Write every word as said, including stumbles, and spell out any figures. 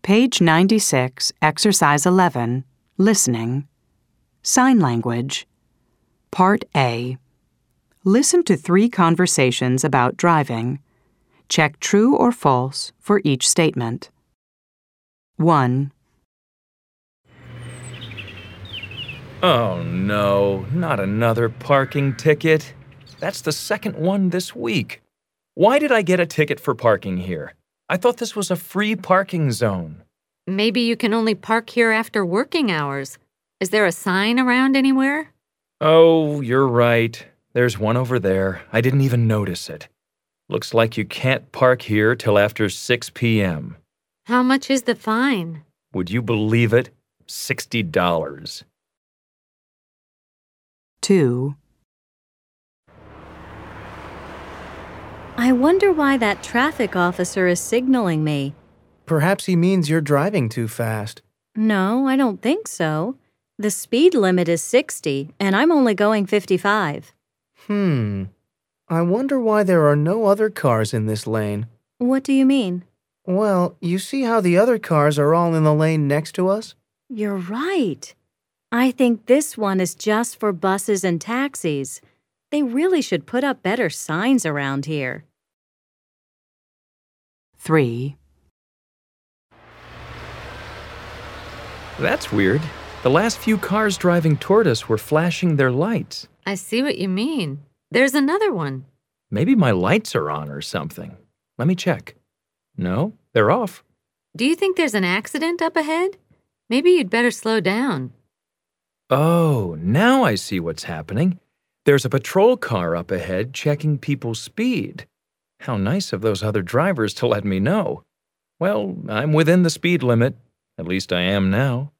Page ninety-six, Exercise eleven, Listening. Sign Language. Part A. Listen to three conversations about driving. Check true or false for each statement. one. Oh no, not another parking ticket. That's the second one this week. Why did I get a ticket for parking here? I thought this was a free parking zone. Maybe you can only park here after working hours. Is there a sign around anywhere? Oh, you're right. There's one over there. I didn't even notice it. Looks like you can't park here till after six p.m. How much is the fine? Would you believe it? sixty dollars. two. I wonder why that traffic officer is signaling me. Perhaps he means you're driving too fast. No, I don't think so. The speed limit is sixty, and I'm only going fifty-five. Hmm. I wonder why there are no other cars in this lane. What do you mean? Well, you see how the other cars are all in the lane next to us? You're right. I think this one is just for buses and taxis. They really should put up better signs around here. three. That's weird. The last few cars driving toward us were flashing their lights. I see what you mean. There's another one. Maybe my lights are on or something. Let me check. No, they're off. Do you think there's an accident up ahead? Maybe you'd better slow down. Oh, now I see what's happening. There's a patrol car up ahead checking people's speed. How nice of those other drivers to let me know. Well, I'm within the speed limit. At least I am now.